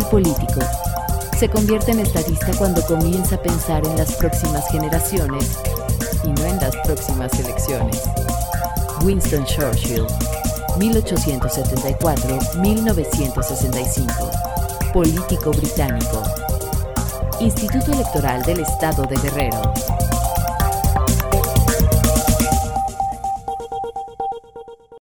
político. Se convierte en estadista cuando comienza a pensar en las próximas generaciones y no en las próximas elecciones. Winston Churchill, 1874-1965. Político británico. Instituto Electoral del Estado de Guerrero.